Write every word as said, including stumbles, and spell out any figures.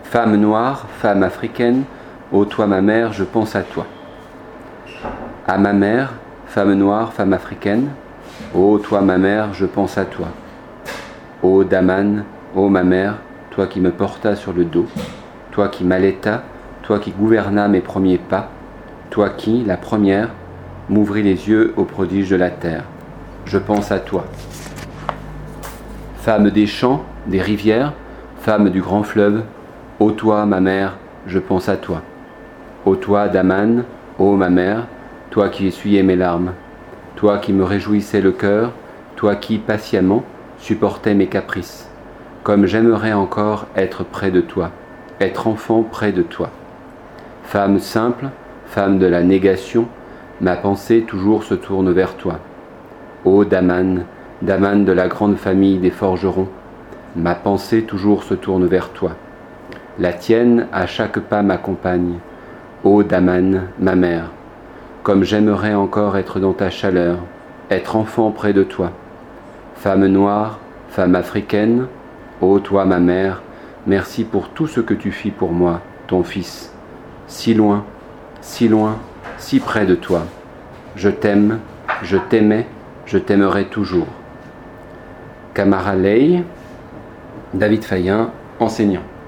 Femme noire, femme africaine, ô toi ma mère, je pense à toi. À ma mère, femme noire, femme africaine, ô toi ma mère, je pense à toi. Ô Daman, ô ma mère, toi qui me portas sur le dos, toi qui m'allaitas, toi qui gouvernas mes premiers pas, toi qui, la première, m'ouvris les yeux aux prodiges de la terre. Je pense à toi. Femme des champs, des rivières, femme du grand fleuve, ô toi, ma mère, je pense à toi. Ô toi, Daman, ô ma mère, toi qui essuyais mes larmes, toi qui me réjouissais le cœur, toi qui, patiemment, supportais mes caprices, comme j'aimerais encore être près de toi, être enfant près de toi. Femme simple, femme de la négation, ma pensée toujours se tourne vers toi. Ô Daman, Daman de la grande famille des forgerons, ma pensée toujours se tourne vers toi. La tienne à chaque pas m'accompagne. Ô Daman, ma mère, comme j'aimerais encore être dans ta chaleur, être enfant près de toi. Femme noire, femme africaine, ô toi ma mère, merci pour tout ce que tu fis pour moi, ton fils. Si loin, si loin, si près de toi. Je t'aime, je t'aimais, je t'aimerai toujours. Camara Ley, David Fayen, enseignant.